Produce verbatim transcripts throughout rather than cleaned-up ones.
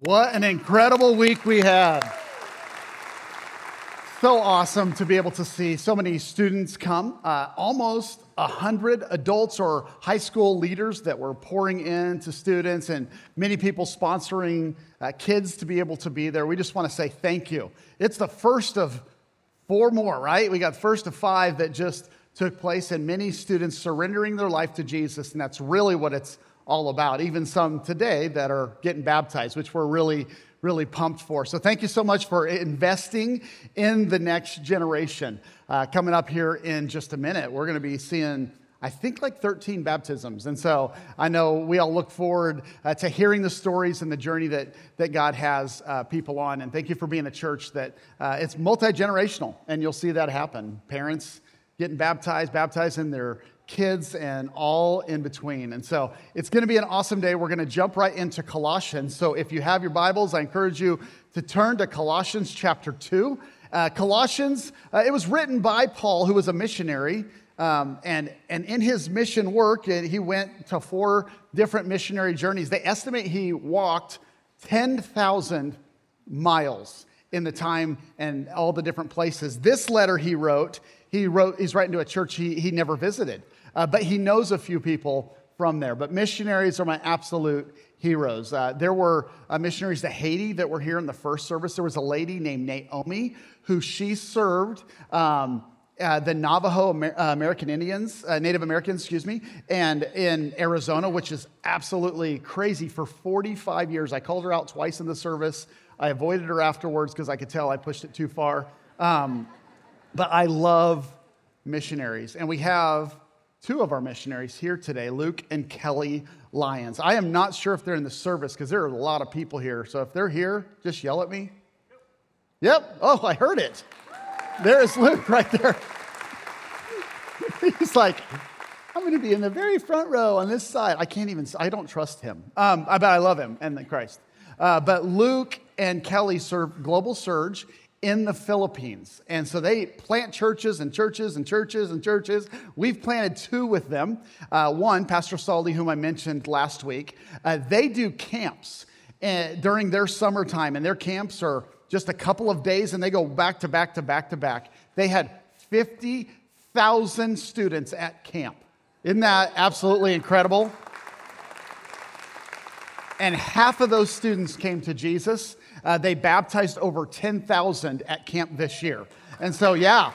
What an incredible week we had. So awesome to be able to see so many students come. Uh, almost one hundred adults or high school leaders that were pouring into students, and many people sponsoring uh, kids to be able to be there. We just want to say thank you. It's the first of four more, right? We got first of five that just took place, and many students surrendering their life to Jesus, and that's really what it's all about. Even some today that are getting baptized, which we're really, really pumped for. So thank you so much for investing in the next generation. Uh, coming up here in just a minute, we're going to be seeing, I think, like thirteen baptisms. And so I know we all look forward uh, to hearing the stories and the journey that, that God has uh, people on. And thank you for being a church that uh, it's multi-generational, and you'll see that happen. Parents getting baptized, baptizing their kids, and all in between. And so it's going to be an awesome day. We're going to jump right into Colossians. So if you have your Bibles, I encourage you to turn to Colossians chapter two. Uh, Colossians, uh, it was written by Paul, who was a missionary. Um, and, and in his mission work, he went to four different missionary journeys. They estimate he walked ten thousand miles in the time and all the different places. This letter he wrote, he wrote, he's writing to a church he, he never visited. Uh, but he knows a few people from there. But missionaries are my absolute heroes. Uh, there were uh, missionaries to Haiti that were here in the first service. There was a lady named Naomi who she served um, uh, the Navajo Amer- uh, American Indians, uh, Native Americans, excuse me, and in Arizona, which is absolutely crazy. For forty-five years, I called her out twice in the service. I avoided her afterwards because I could tell I pushed it too far. Um, but I love missionaries, and we have two of our missionaries here today, Luke and Kelly Lyons. I am not sure if they're in the service because there are a lot of people here. So if they're here, just yell at me. Yep. Oh, I heard it. There's Luke right there. He's like, I'm going to be in the very front row on this side. I can't even, I don't trust him. Um, but I love him and Christ. Uh, but Luke and Kelly serve Global Surge in the Philippines. And so they plant churches and churches and churches and churches. We've planted two with them. Uh, one, Pastor Saldi, whom I mentioned last week, uh, they do camps uh, during their summertime, and their camps are just a couple of days, and they go back to back to back to back. They had fifty thousand students at camp. Isn't that absolutely incredible? And half of those students came to Jesus. Uh, they baptized over ten thousand at camp this year. And so, yeah,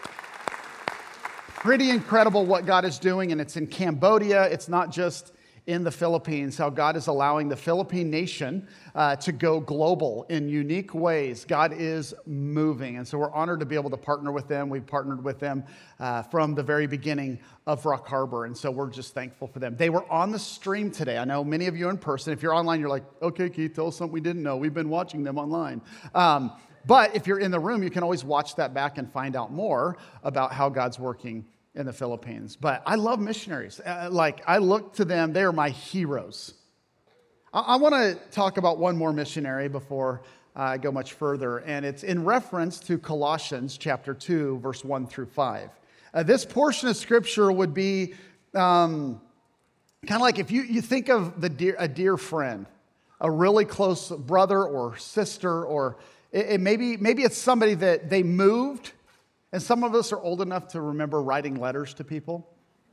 pretty incredible what God is doing. And it's in Cambodia. It's not just in the Philippines, how God is allowing the Philippine nation uh, to go global in unique ways. God is moving. And so we're honored to be able to partner with them. We've partnered with them uh, from the very beginning of Rock Harbor. And so we're just thankful for them. They were on the stream today. I know many of you in person. If you're online, you're like, okay, Keith, tell us something we didn't know. We've been watching them online. Um, but if you're in the room, you can always watch that back and find out more about how God's working in the Philippines. But I love missionaries. Uh, like, I look to them. They are my heroes. I, I want to talk about one more missionary before uh, I go much further, and it's in reference to Colossians chapter two, verse one through five. Uh, this portion of Scripture would be um, kind of like if you, you think of the dear, a dear friend, a really close brother or sister, or it, it maybe, maybe it's somebody that they moved. And some of us are old enough to remember writing letters to people.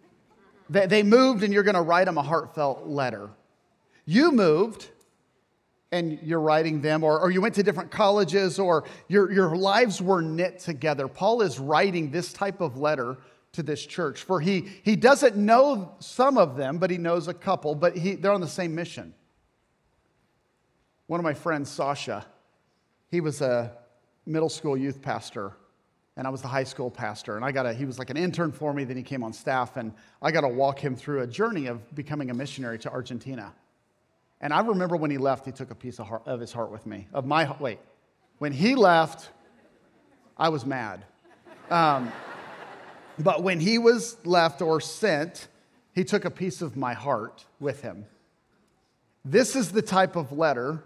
They, they moved, and you're going to write them a heartfelt letter. You moved, and you're writing them, or, or you went to different colleges, or your, your lives were knit together. Paul is writing this type of letter to this church. For he, he doesn't know some of them, but he knows a couple, but he, they're on the same mission. One of my friends, Sasha, he was a middle school youth pastor, and I was the high school pastor, and I got a, he was like an intern for me, then he came on staff, and I got to walk him through a journey of becoming a missionary to Argentina. And I remember when he left, he took a piece of, heart, of his heart with me, of my, wait, when he left, I was mad. Um, but when he was left or sent, he took a piece of my heart with him. This is the type of letter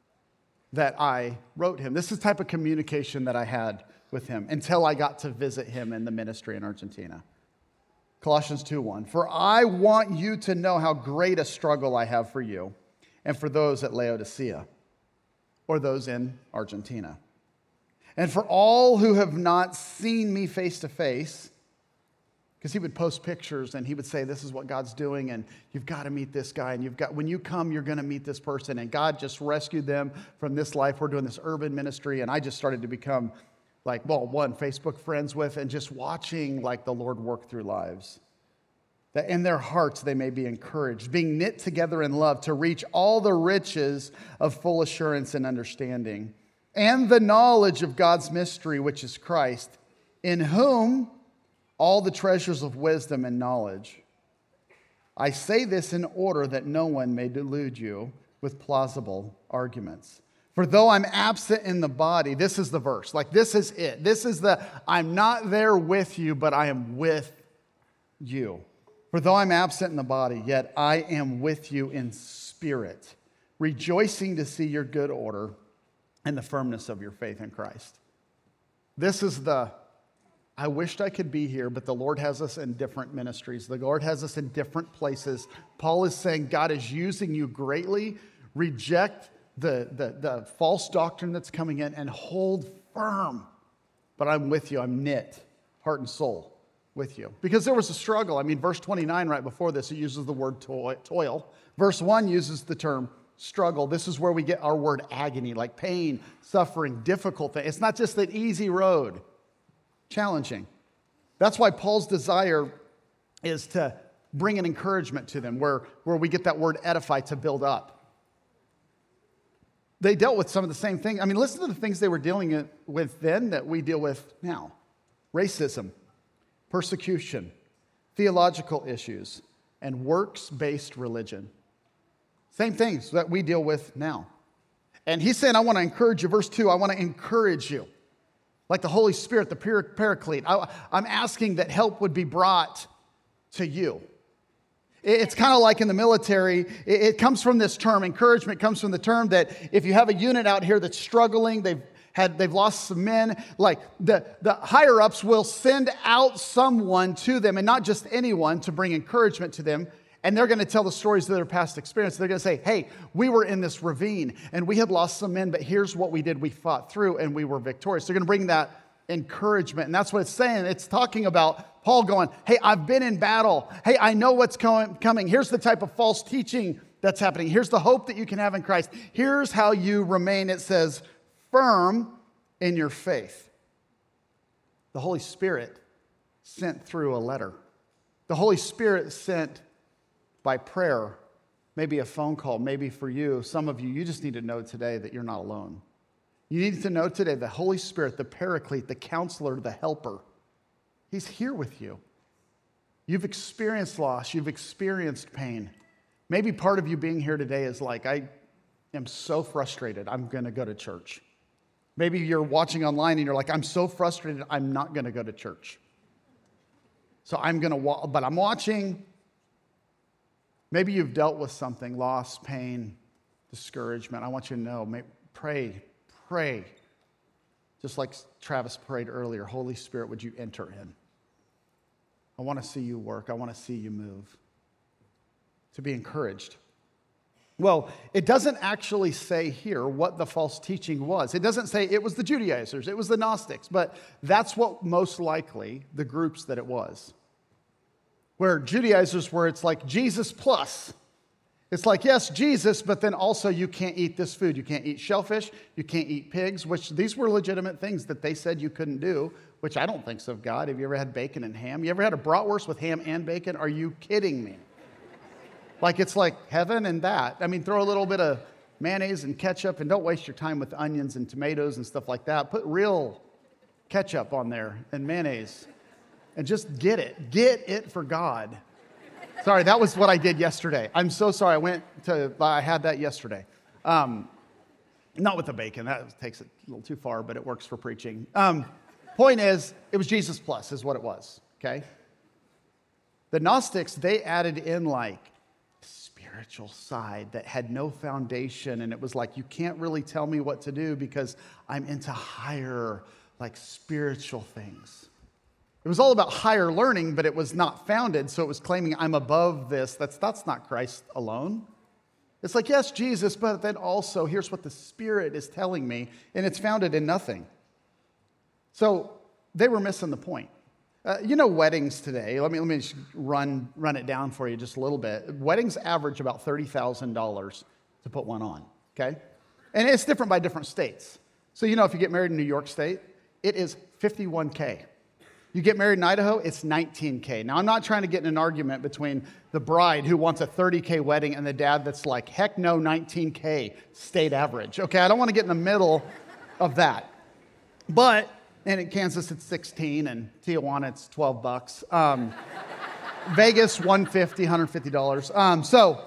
that I wrote him. This is the type of communication that I had with him until I got to visit him in the ministry in Argentina. Colossians two one, for I want you to know how great a struggle I have for you and for those at Laodicea, or those in Argentina. And for all who have not seen me face to face, because he would post pictures and he would say, this is what God's doing, and you've got to meet this guy, and you've got, when you come, you're going to meet this person, and God just rescued them from this life. We're doing this urban ministry, and I just started to become like, well, one, Facebook friends with, and just watching like the Lord work through lives. That in their hearts they may be encouraged, being knit together in love to reach all the riches of full assurance and understanding, and the knowledge of God's mystery, which is Christ, in whom all the treasures of wisdom and knowledge. I say this in order that no one may delude you with plausible arguments. For though I'm absent in the body, this is the verse, like this is it. This is the, I'm not there with you, but I am with you. For though I'm absent in the body, yet I am with you in spirit, rejoicing to see your good order and the firmness of your faith in Christ. This is the, I wished I could be here, but the Lord has us in different ministries. The Lord has us in different places. Paul is saying God is using you greatly. Reject the, the, the false doctrine that's coming in and hold firm. But I'm with you. I'm knit, heart and soul, with you. Because there was a struggle. I mean, verse twenty-nine right before this, it uses the word toil. Verse one uses the term struggle. This is where we get our word agony, like pain, suffering, difficult thing. It's not just an easy road. Challenging. That's why Paul's desire is to bring an encouragement to them, where, where we get that word edify, to build up. They dealt with some of the same things. I mean, listen to the things they were dealing with then that we deal with now. Racism, persecution, theological issues, and works-based religion. Same things that we deal with now. And he's saying, I want to encourage you. Verse two, I want to encourage you. Like the Holy Spirit, the Paraclete. I, I'm asking that help would be brought to you. It's kind of like in the military. It, it comes from this term. Encouragement comes from the term that if you have a unit out here that's struggling, they've had they've lost some men, like the, the higher-ups will send out someone to them, and not just anyone, to bring encouragement to them. And they're going to tell the stories of their past experience. They're going to say, hey, we were in this ravine and we had lost some men, but here's what we did. We fought through and we were victorious. They're going to bring that encouragement. And that's what it's saying. It's talking about Paul going, hey, I've been in battle. Hey, I know what's coming. Here's the type of false teaching that's happening. Here's the hope that you can have in Christ. Here's how you remain, it says, firm in your faith. The Holy Spirit sent through a letter. The Holy Spirit sent by prayer, maybe a phone call, maybe for you. Some of you, you just need to know today that you're not alone. You need to know today the Holy Spirit, the Paraclete, the counselor, the helper, he's here with you. You've experienced loss. You've experienced pain. Maybe part of you being here today is like, I am so frustrated, I'm going to go to church. Maybe you're watching online and you're like, I'm so frustrated, I'm not going to go to church. So I'm going to watch, but I'm watching. Maybe you've dealt with something, loss, pain, discouragement. I want you to know, may, pray, pray. Just like Travis prayed earlier, Holy Spirit, would you enter in? I want to see you work. I want to see you move. To be encouraged. Well, it doesn't actually say here what the false teaching was. It doesn't say it was the Judaizers, it was the Gnostics, but that's what most likely the groups that it was. Where Judaizers were, it's like Jesus plus. It's like, yes, Jesus, but then also you can't eat this food. You can't eat shellfish. You can't eat pigs, which these were legitimate things that they said you couldn't do, which I don't think so of God. Have you ever had bacon and ham? You ever had a bratwurst with ham and bacon? Are you kidding me? Like it's like heaven and that. I mean, throw a little bit of mayonnaise and ketchup, and don't waste your time with onions and tomatoes and stuff like that. Put real ketchup on there and mayonnaise. And just get it. Get it for God. Sorry, that was what I did yesterday. I'm so sorry. I went to, I had that yesterday. Um, not with the bacon. That takes it a little too far, but it works for preaching. Um, point is, it was Jesus plus is what it was, okay? The Gnostics, they added in like spiritual side that had no foundation, and it was like, you can't really tell me what to do because I'm into higher, like spiritual things. It was all about higher learning, but it was not founded, so it was claiming I'm above this. That's, that's not Christ alone. It's like, yes, Jesus, but then also here's what the Spirit is telling me, and it's founded in nothing. So they were missing the point. Uh, you know weddings today, let me, let me just run, run it down for you just a little bit. Weddings average about thirty thousand dollars to put one on, okay? And it's different by different states. So you know if you get married in New York State, it is fifty-one K. You get married in Idaho, it's nineteen K. Now, I'm not trying to get in an argument between the bride who wants a thirty K wedding and the dad that's like, heck no, nineteen K state average. Okay, I don't want to get in the middle of that. But, and in Kansas, it's sixteen, and Tijuana, it's twelve bucks. Um, Vegas, one hundred fifty dollars, one hundred fifty dollars. Um, so,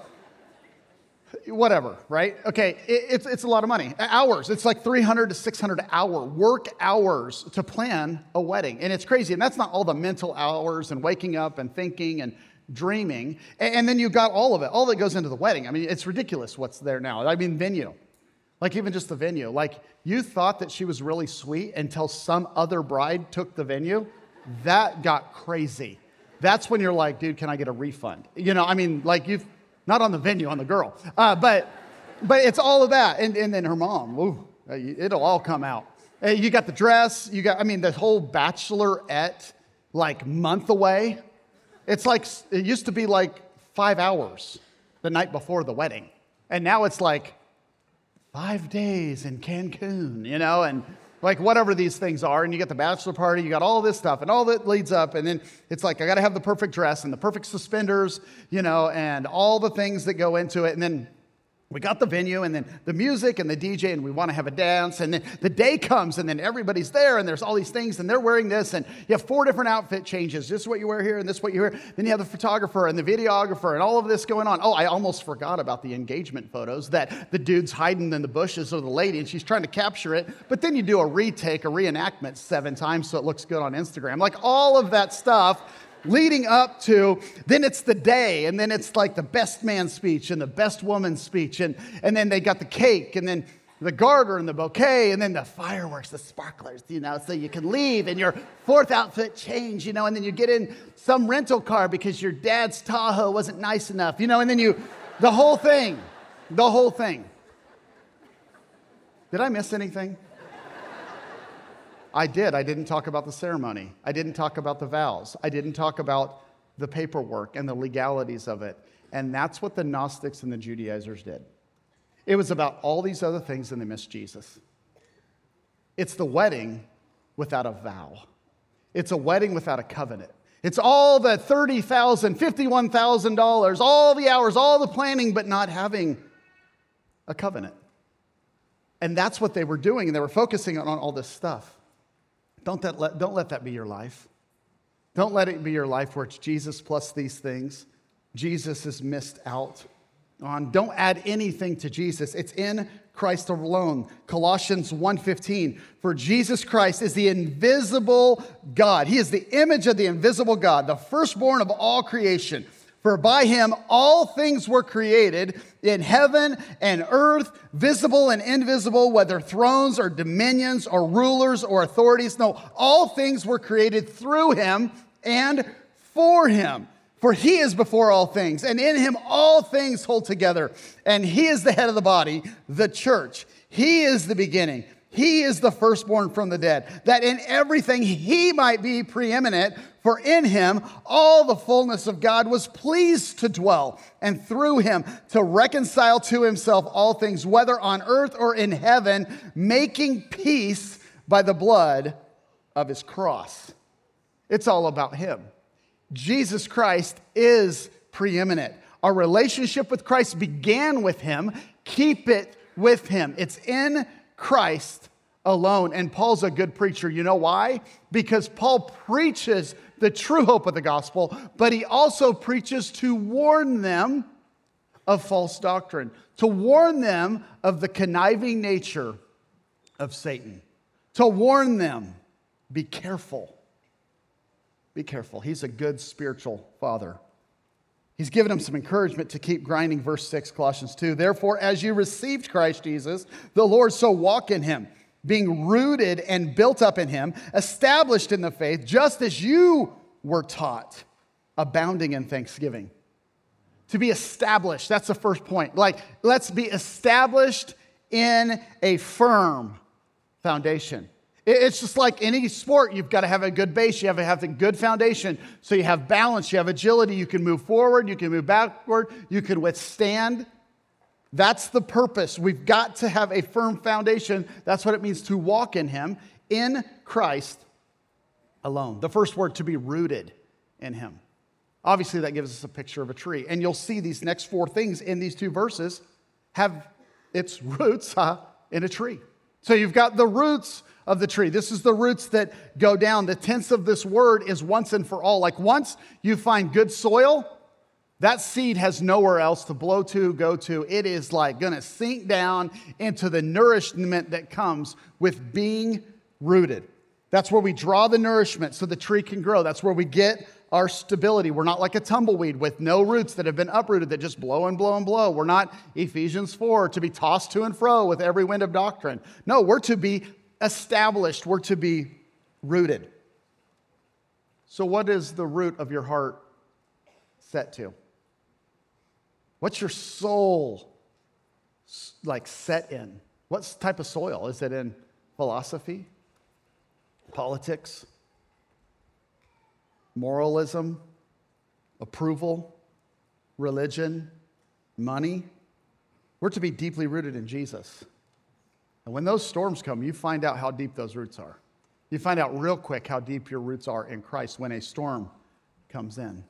whatever, right? Okay, it, it's it's a lot of money. Hours, it's like three hundred to six hundred hour work hours to plan a wedding. And it's crazy. And that's not all the mental hours and waking up and thinking and dreaming. And, and then you've got all of it. All that goes into the wedding. I mean, it's ridiculous what's there now. I mean, venue. Like even just the venue. Like you thought that she was really sweet until some other bride took the venue. That got crazy. That's when you're like, dude, can I get a refund? You know, I mean, like you've, not on the venue, on the girl. Uh, but but it's all of that. And, and then her mom, ooh, it'll all come out. You got the dress. You got, I mean, the whole bachelorette, like month away. It's like, it used to be like five hours the night before the wedding. And now it's like five days in Cancun, you know, and like whatever these things are. And you get the bachelor party, you got all this stuff and all that leads up. And then it's like, I got to have the perfect dress and the perfect suspenders, you know, and all the things that go into it. And then we got the venue and then the music and the D J and we want to have a dance. And then the day comes and then everybody's there and there's all these things and they're wearing this. And you have four different outfit changes. This is what you wear here and this is what you wear. Then you have the photographer and the videographer and all of this going on. Oh, I almost forgot about the engagement photos that the dude's hiding in the bushes of the lady and she's trying to capture it. But then you do a retake, a reenactment seven times so it looks good on Instagram. Like all of that stuff leading up to, then it's the day, and then it's like the best man speech and the best woman speech, and, and then they got the cake, and then the garter and the bouquet, and then the fireworks, the sparklers, you know, so you can leave in your fourth outfit change, you know, and then you get in some rental car because your dad's Tahoe wasn't nice enough, you know, and then you, the whole thing, the whole thing. Did I miss anything? I did. I didn't talk about the ceremony. I didn't talk about the vows. I didn't talk about the paperwork and the legalities of it. And that's what the Gnostics and the Judaizers did. It was about all these other things and they missed Jesus. It's the wedding without a vow. It's a wedding without a covenant. It's all the thirty thousand dollars, fifty-one thousand dollars, all the hours, all the planning, but not having a covenant. And that's what they were doing, and they were focusing on all this stuff. Don't, that let, don't let that be your life. Don't let it be your life where it's Jesus plus these things. Jesus is missed out on. Don't add anything to Jesus. It's in Christ alone. Colossians one fifteen, for Jesus Christ is the invisible God. He is the image of the invisible God, the firstborn of all creation. For by him all things were created in heaven and earth, visible and invisible, whether thrones or dominions or rulers or authorities. No, all things were created through him and for him. For he is before all things, and in him all things hold together. And he is the head of the body, the church. He is the beginning. He is the firstborn from the dead, that in everything he might be preeminent. For in him all the fullness of God was pleased to dwell, and through him to reconcile to himself all things, whether on earth or in heaven, making peace by the blood of his cross. It's all about him. Jesus Christ is preeminent. Our relationship with Christ began with him. Keep it with him. It's in Christ alone. And Paul's a good preacher. You know why? Because Paul preaches the true hope of the gospel, but he also preaches to warn them of false doctrine, to warn them of the conniving nature of Satan, to warn them, be careful. Be careful. He's a good spiritual father. He's given him some encouragement to keep grinding. Verse six, Colossians two. Therefore, as you received Christ Jesus, the Lord, so walk in him, being rooted and built up in him, established in the faith, just as you were taught, abounding in thanksgiving. To be established. That's the first point. Like, let's be established in a firm foundation. It's just like any sport. You've got to have a good base. You have to have a good foundation. So you have balance. You have agility. You can move forward. You can move backward. You can withstand. That's the purpose. We've got to have a firm foundation. That's what it means to walk in Him, in Christ alone. The first word, to be rooted in Him. Obviously, that gives us a picture of a tree. And you'll see these next four things in these two verses have its roots uh, in a tree. So you've got the roots of the tree. This is the roots that go down. The tense of this word is once and for all. Like once you find good soil, that seed has nowhere else to blow to, go to. It is like going to sink down into the nourishment that comes with being rooted. That's where we draw the nourishment so the tree can grow. That's where we get our stability. We're not like a tumbleweed with no roots that have been uprooted that just blow and blow and blow. We're not Ephesians four to be tossed to and fro with every wind of doctrine. No, we're to be established. We're to be rooted. So what is the root of your heart set to? What's your soul like set in? What type of soil? Is it in philosophy, politics, moralism, approval, religion, money? We're to be deeply rooted in Jesus. And when those storms come, you find out how deep those roots are. You find out real quick how deep your roots are in Christ when a storm comes in.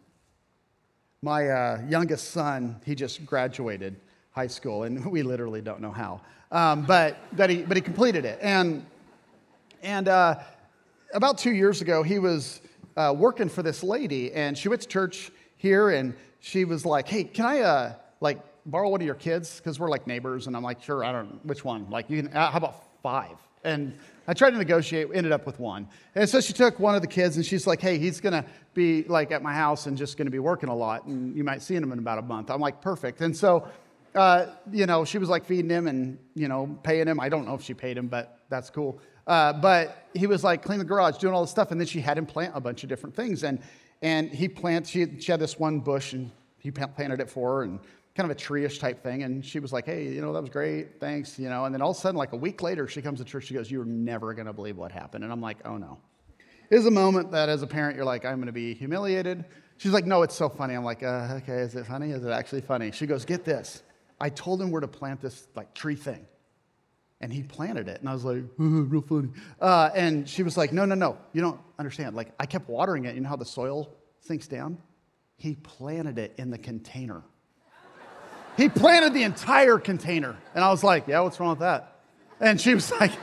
My uh, youngest son, he just graduated high school, and we literally don't know how, um, but but he but he completed it. And and uh, about two years ago, he was uh, working for this lady, and she went to church here, and she was like, "Hey, can I uh, like borrow one of your kids? Because we're like neighbors." And I'm like, "Sure, I don't know which one. Like, you can. Uh, how about five?" And I tried to negotiate, ended up with one. And so she took one of the kids, and she's like, "Hey, he's going to be like at my house and just going to be working a lot, and you might see him in about a month." I'm like, "Perfect." And so, uh, you know, she was like feeding him and, you know, paying him. I don't know if she paid him, but that's cool. Uh, but he was like cleaning the garage, doing all this stuff, and then she had him plant a bunch of different things. And and he planted, she, she had this one bush, and he planted it for her, and kind of a tree-ish type thing. And she was like, "Hey, you know, that was great, thanks," you know. And then all of a sudden, like a week later, she comes to church, she goes, "You're never going to believe what happened." And I'm like, "Oh no." It is a moment that as a parent, you're like, "I'm going to be humiliated." She's like, "No, it's so funny." I'm like, uh, okay, is it funny? Is it actually funny? She goes, "Get this. I told him where to plant this like tree thing. And he planted it." And I was like, "Ooh, real funny." Uh, and she was like, no, no, no. You don't understand. Like, I kept watering it. You know how the soil sinks down? He planted it in the container. He planted the entire container. And I was like, "Yeah, what's wrong with that?" And she was like,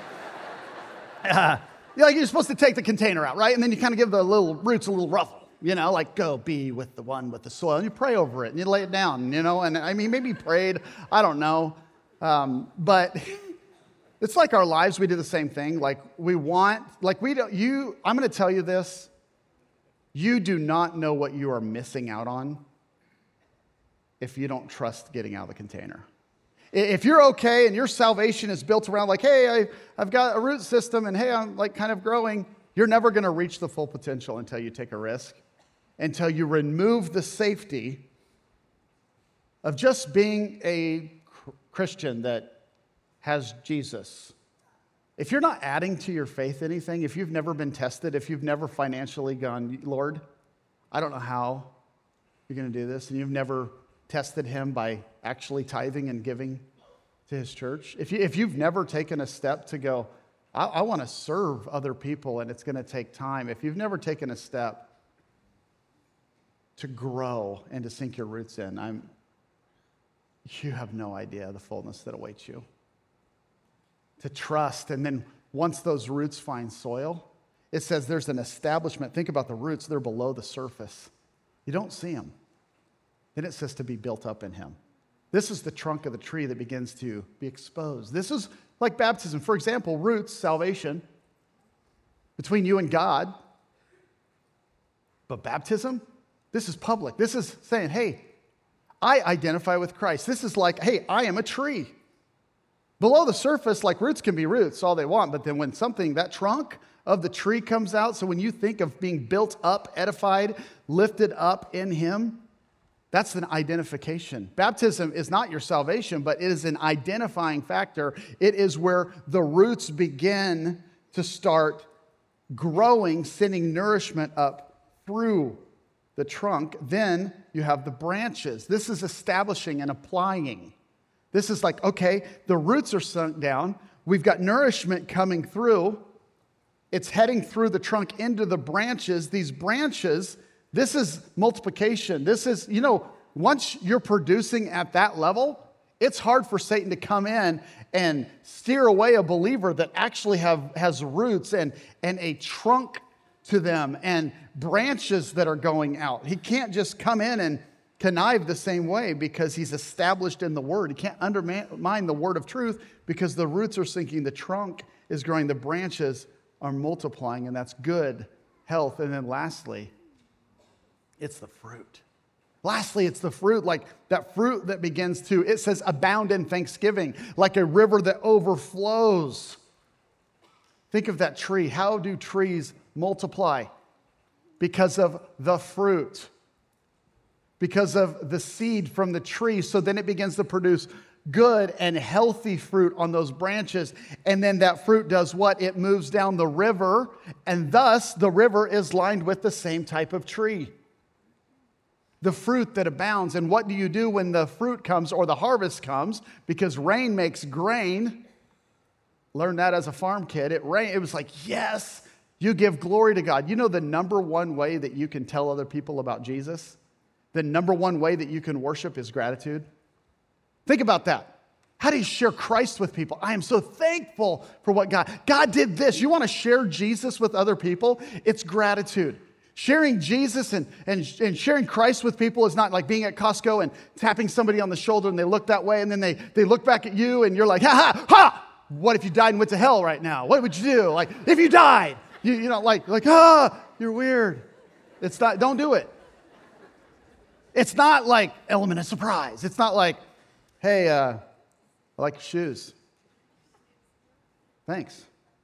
uh, yeah, like you're supposed to take the container out, right? And then you kind of give the little roots a little ruffle, you know, like go be with the one with the soil. And you pray over it and you lay it down, you know. And I mean, maybe he prayed, I don't know. Um, but it's like our lives, we do the same thing. Like we want, like we don't, you, I'm going to tell you this. You do not know what you are missing out on if you don't trust getting out of the container. If you're okay and your salvation is built around like, "Hey, I, I've got a root system and hey, I'm like kind of growing," you're never going to reach the full potential until you take a risk, until you remove the safety of just being a Christian that has Jesus. If you're not adding to your faith anything, if you've never been tested, if you've never financially gone, "Lord, I don't know how you're going to do this," and you've never tested him by actually tithing and giving to his church, if, you, if you've never taken a step to go, I, I want to serve other people and it's going to take time, if you've never taken a step to grow and to sink your roots in, I'm, you have no idea the fullness that awaits you. To trust, and then once those roots find soil, it says there's an establishment. Think about the roots, they're below the surface. You don't see them. Then it says to be built up in him. This is the trunk of the tree that begins to be exposed. This is like baptism. For example, roots, salvation, between you and God. But baptism, this is public. This is saying, "Hey, I identify with Christ." This is like, "Hey, I am a tree." Below the surface, like roots can be roots all they want, but then when something, that trunk of the tree comes out, so when you think of being built up, edified, lifted up in him, That's an identification. Baptism is not your salvation, but it is an identifying factor. It is where the roots begin to start growing, sending nourishment up through the trunk. Then you have the branches. This is establishing and applying. This is like, okay, the roots are sunk down. We've got nourishment coming through. It's heading through the trunk into the branches. These branches, this is multiplication. This is, you know, once you're producing at that level, it's hard for Satan to come in and steer away a believer that actually have has roots and, and a trunk to them and branches that are going out. He can't just come in and connive the same way because he's established in the Word. He can't undermine the Word of truth because the roots are sinking, the trunk is growing, the branches are multiplying, and that's good health. And then lastly, it's the fruit. Lastly, it's the fruit, like that fruit that begins to, it says, abound in thanksgiving, like a river that overflows. Think of that tree. How do trees multiply? Because of the fruit. Because of the seed from the tree. So then it begins to produce good and healthy fruit on those branches. And then that fruit does what? It moves down the river, and thus the river is lined with the same type of tree. The fruit that abounds. And what do you do when the fruit comes or the harvest comes? Because rain makes grain. Learned that as a farm kid. It rained. It was like, yes, you give glory to God. You know the number one way that you can tell other people about Jesus? The number one way that you can worship is gratitude. Think about that. How do you share Christ with people? I am so thankful for what God, God did this. You want to share Jesus with other people? It's gratitude. Sharing Jesus and, and, and sharing Christ with people is not like being at Costco and tapping somebody on the shoulder and they look that way and then they, they look back at you and you're like, ha ha, ha! What if you died and went to hell right now? What would you do? Like, if you died, you, you know, like, like, ah, you're weird. It's not, don't do it. It's not like element of surprise. It's not like, hey, uh, I like your shoes. Thanks.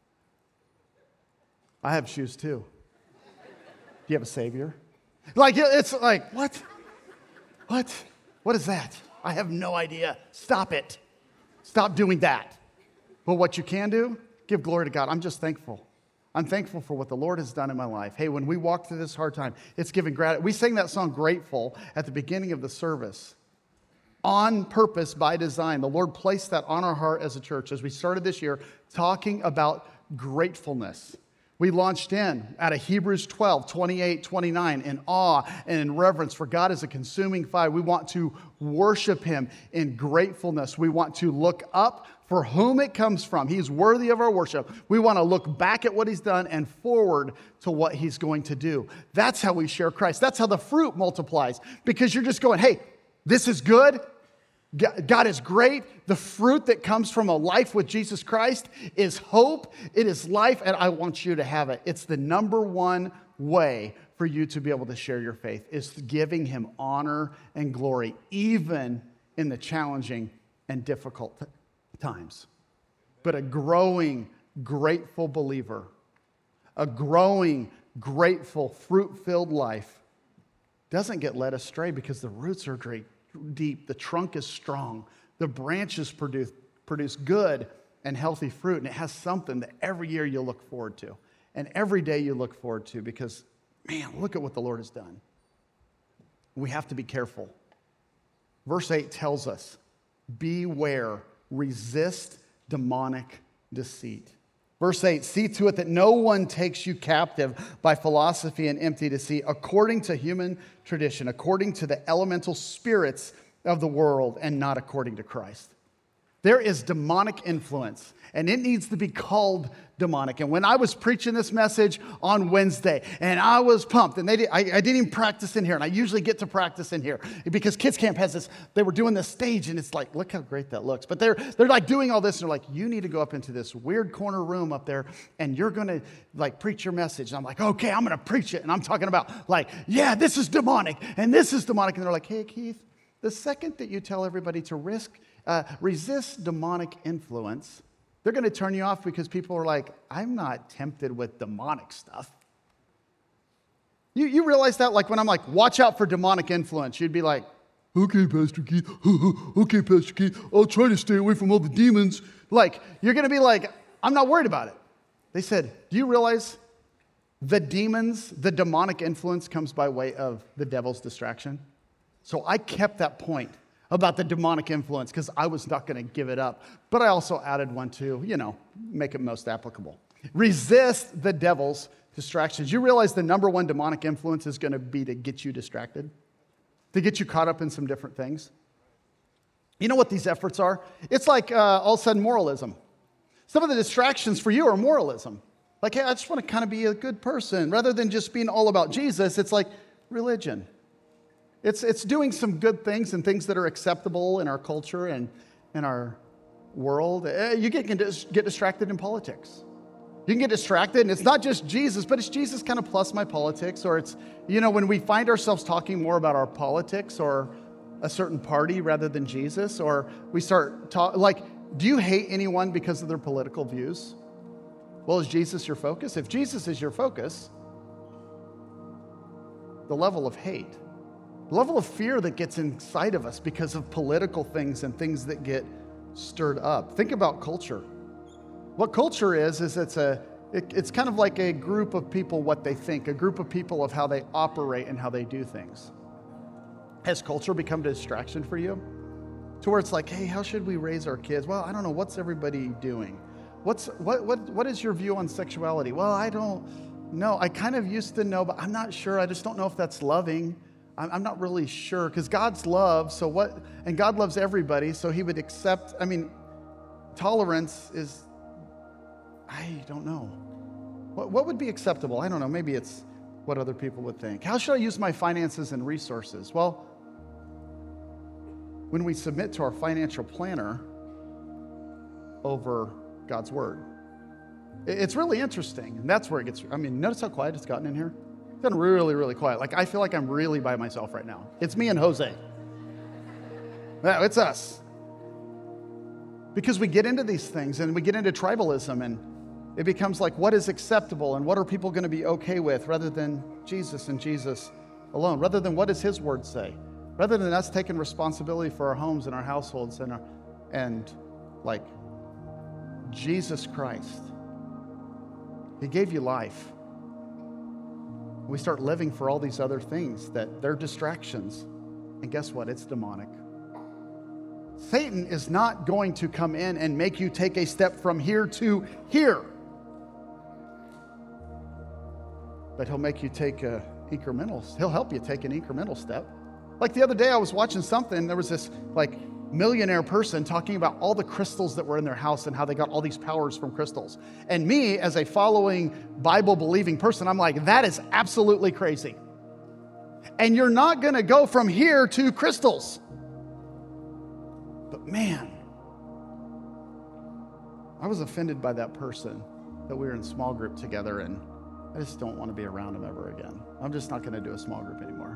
I have shoes too. Do you have a Savior? Like, it's like, what? What? What is that? I have no idea. Stop it. Stop doing that. But what you can do, give glory to God. I'm just thankful. I'm thankful for what the Lord has done in my life. Hey, when we walk through this hard time, it's giving gratitude. We sang that song, Grateful, at the beginning of the service. On purpose, by design. The Lord placed that on our heart as a church as we started this year talking about gratefulness. We launched in out of Hebrews twelve, twenty-eight, twenty-nine in awe and in reverence, for God is a consuming fire. We want to worship Him in gratefulness. We want to look up for whom it comes from. He's worthy of our worship. We want to look back at what He's done and forward to what He's going to do. That's how we share Christ. That's how the fruit multiplies, because you're just going, hey, this is good. God is great. The fruit that comes from a life with Jesus Christ is hope. It is life, and I want you to have it. It's the number one way for you to be able to share your faith, is giving Him honor and glory, even in the challenging and difficult times. But a growing, grateful believer, a growing, grateful, fruit-filled life doesn't get led astray because the roots are great. Deep, the trunk is strong, the branches produce produce good and healthy fruit, and it has something that every year you look forward to, and every day you look forward to, because, man, look at what the Lord has done. We have to be careful. Verse eight tells us, beware, resist demonic deceit. Verse eight, see to it that no one takes you captive by philosophy and empty deceit, according to human tradition, according to the elemental spirits of the world, and not according to Christ. There is demonic influence, and it needs to be called demonic. And when I was preaching this message on Wednesday, and I was pumped, and they did, I, I didn't even practice in here, and I usually get to practice in here, because Kids Camp has this, they were doing this stage, and it's like, look how great that looks. But they're, they're like doing all this, and they're like, you need to go up into this weird corner room up there, and you're going to like preach your message. And I'm like, okay, I'm going to preach it. And I'm talking about like, yeah, this is demonic, and this is demonic. And they're like, hey, Keith, the second that you tell everybody to risk Uh, resist demonic influence, they're going to turn you off, because people are like, I'm not tempted with demonic stuff. You, you realize that? Like when I'm like, watch out for demonic influence, you'd be like, Okay, Pastor Keith. Okay, Pastor Keith. I'll try to stay away from all the demons. Like, you're going to be like, I'm not worried about it. They said, do you realize the demons, the demonic influence comes by way of the devil's distraction? So I kept that point about the demonic influence because I was not going to give it up. But I also added one to, you know, make it most applicable. Resist the devil's distractions. You realize the number one demonic influence is going to be to get you distracted, to get you caught up in some different things. You know what these efforts are? It's like uh, all of a sudden moralism. Some of the distractions for you are moralism. Like, hey, I just want to kind of be a good person. Rather than just being all about Jesus, it's like religion. It's, it's doing some good things and things that are acceptable in our culture and in our world. You get, can get distracted in politics. You can get distracted, and it's not just Jesus, but it's Jesus kind of plus my politics. Or it's, you know, when we find ourselves talking more about our politics or a certain party rather than Jesus, or we start talk like, do you hate anyone because of their political views? Well, is Jesus your focus? If Jesus is your focus, the level of hate, the level of fear that gets inside of us because of political things and things that get stirred up. Think about culture. What culture is, is it's a, it, it's kind of like a group of people, what they think, a group of people of how they operate and how they do things. Has culture become a distraction for you? To where it's like, hey, how should we raise our kids? Well, I don't know. What's everybody doing? What's what what what is your view on sexuality? Well, I don't know. I kind of used to know, but I'm not sure. I just don't know if that's loving. I'm, I'm not really sure because God's love. So what? And God loves everybody, so He would accept. I mean, tolerance is. I don't know. What what would be acceptable? I don't know. Maybe it's what other people would think. How should I use my finances and resources? Well, when we submit to our financial planner over God's word. It's really interesting, and that's where it gets, I mean, notice how quiet it's gotten in here? It's gotten really, really quiet. Like, I feel like I'm really by myself right now. It's me and Jose. No, it's us. Because we get into these things, and we get into tribalism, and it becomes like, what is acceptable, and what are people going to be okay with, rather than Jesus and Jesus alone, rather than what does His word say, rather than us taking responsibility for our homes and our households, and, our, and like, Jesus Christ, He gave you life. We start living for all these other things that they're distractions. And guess what? It's demonic. Satan is not going to come in and make you take a step from here to here. But he'll make you take a incremental, he'll help you take an incremental step. Like the other day I was watching something, there was this like millionaire person talking about all the crystals that were in their house and how they got all these powers from crystals. And me, as a following, Bible-believing person, I'm like, that is absolutely crazy. And you're not going to go from here to crystals. But man, I was offended by that person that we were in small group together, and I just don't want to be around him ever again. I'm just not going to do a small group anymore.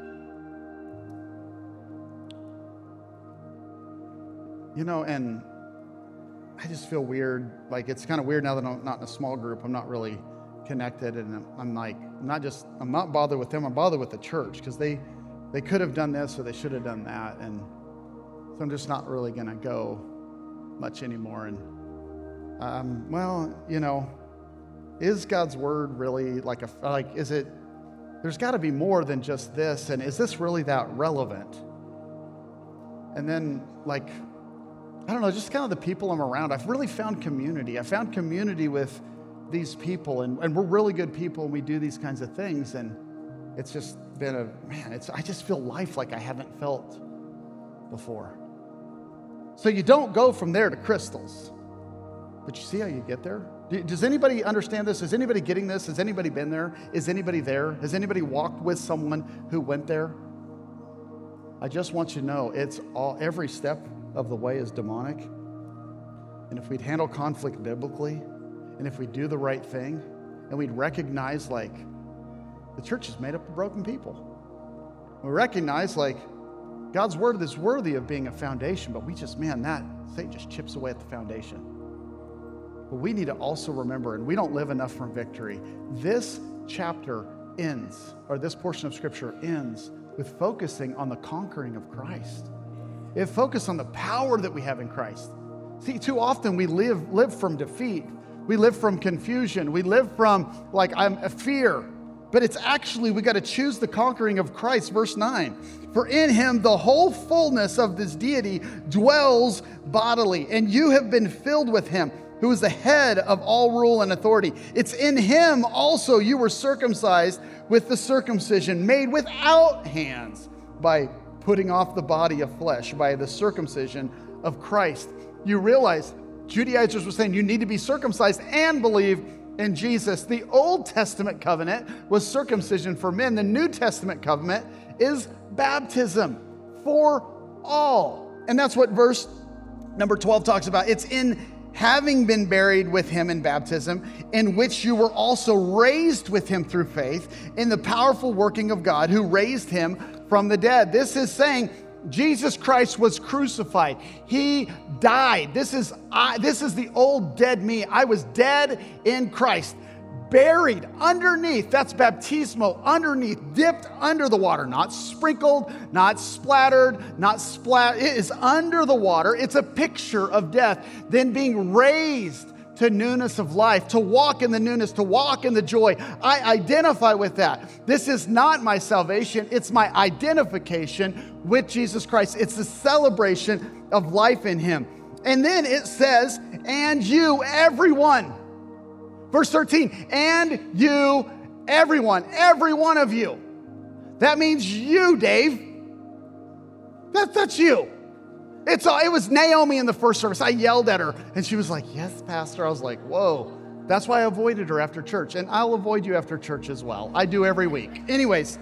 You know, and I just feel weird. Like, it's kind of weird now that I'm not in a small group. I'm not really connected, and I'm, I'm like, I'm not just, I'm not bothered with them. I'm bothered with the church because they, they could have done this or they should have done that, and so I'm just not really going to go much anymore. And um, well, you know, is God's word really like a like? Is it? There's got to be more than just this, and is this really that relevant? And then like. I don't know, just kind of the people I'm around. I've really found community. I found community with these people, and, and we're really good people, and we do these kinds of things, and it's just been a, man, it's. I just feel life like I haven't felt before. So you don't go from there to crystals, but you see how you get there? Does anybody understand this? Is anybody getting this? Has anybody been there? Is anybody there? Has anybody walked with someone who went there? I just want you to know, it's all, every step of the way is demonic. And if we'd handle conflict biblically, and if we do the right thing, and we'd recognize like the church is made up of broken people. We recognize like God's word is worthy of being a foundation, but we just, man, that Satan just chips away at the foundation. But we need to also remember, and we don't live enough from victory, this chapter ends, or this portion of scripture ends with focusing on the conquering of Christ. It focused on the power that we have in Christ. See, too often we live, live from defeat. We live from confusion. We live from, like, I'm a fear. But it's actually, we got to choose the conquering of Christ. Verse nine, for in him the whole fullness of this deity dwells bodily, and you have been filled with him, who is the head of all rule and authority. It's in him also you were circumcised with the circumcision made without hands, by putting off the body of flesh, by the circumcision of Christ. You realize Judaizers were saying you need to be circumcised and believe in Jesus. The Old Testament covenant was circumcision for men. The New Testament covenant is baptism for all. And that's what verse number twelve talks about. It's in having been buried with him in baptism, in which you were also raised with him through faith in the powerful working of God who raised him from the dead. This is saying Jesus Christ was crucified. He died. This is I, this is the old dead me. I was dead in Christ, buried underneath. That's baptismo, underneath, dipped under the water, not sprinkled, not splattered, not splat. It is under the water. It's a picture of death, then being raised to newness of life, to walk in the newness, to walk in the joy. I identify with that. This is not my salvation. It's my identification with Jesus Christ. It's the celebration of life in him. And then it says, and you, everyone. Verse thirteen, and you, everyone, every one of you. That means you, Dave. That, that's you. It's all, it was Naomi in the first service. I yelled at her, and she was like, yes, Pastor. I was like, whoa. That's why I avoided her after church, and I'll avoid you after church as well. I do every week. Anyways,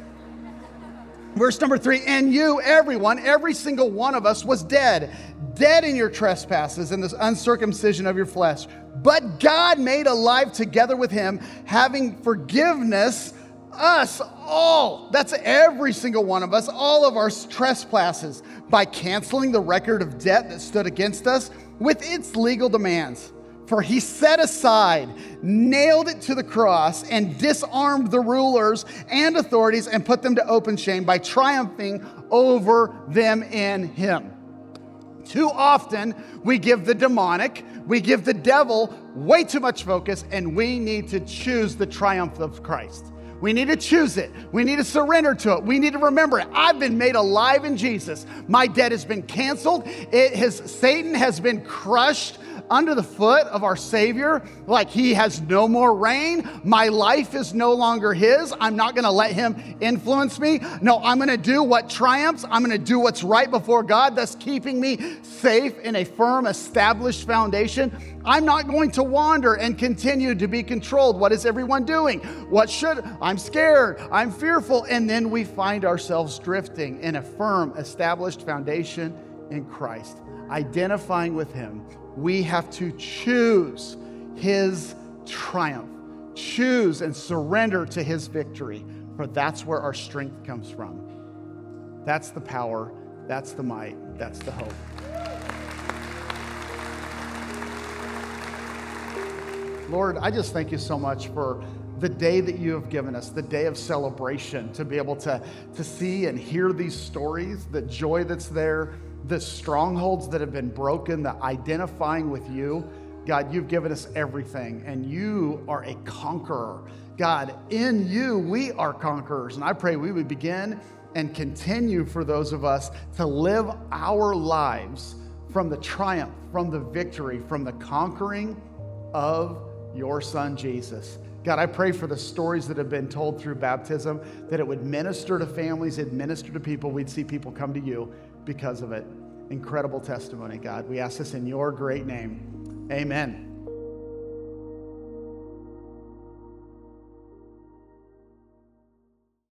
verse number three, and you, everyone, every single one of us was dead, dead in your trespasses and the uncircumcision of your flesh. But God made alive together with him, having forgiveness us all. That's every single one of us, all of our trespasses, by canceling the record of debt that stood against us with its legal demands. For he set aside, nailed it to the cross, and disarmed the rulers and authorities and put them to open shame by triumphing over them in him. Too often, we give the demonic, we give the devil way too much focus, and we need to choose the triumph of Christ. We need to choose it. We need to surrender to it. We need to remember it. I've been made alive in Jesus. My debt has been canceled. It has, Satan has been crushed under the foot of our Savior, like he has no more reign. My life is no longer his. I'm not going to let him influence me. No, I'm going to do what triumphs. I'm going to do what's right before God, thus keeping me safe in a firm, established foundation. I'm not going to wander and continue to be controlled. What is everyone doing? What should, I'm scared, I'm fearful. And then we find ourselves drifting in a firm, established foundation in Christ, identifying with him. We have to choose his triumph, choose and surrender to his victory, for that's where our strength comes from. That's the power, that's the might, that's the hope. Lord, I just thank you so much for the day that you have given us, the day of celebration, to be able to, to see and hear these stories, the joy that's there, the strongholds that have been broken, the identifying with you. God, you've given us everything, and you are a conqueror. God, in you, we are conquerors. And I pray we would begin and continue for those of us to live our lives from the triumph, from the victory, from the conquering of your Son, Jesus. God, I pray for the stories that have been told through baptism, that it would minister to families, it'd minister to people. We'd see people come to you because of it. Incredible testimony, God. We ask this in your great name. Amen.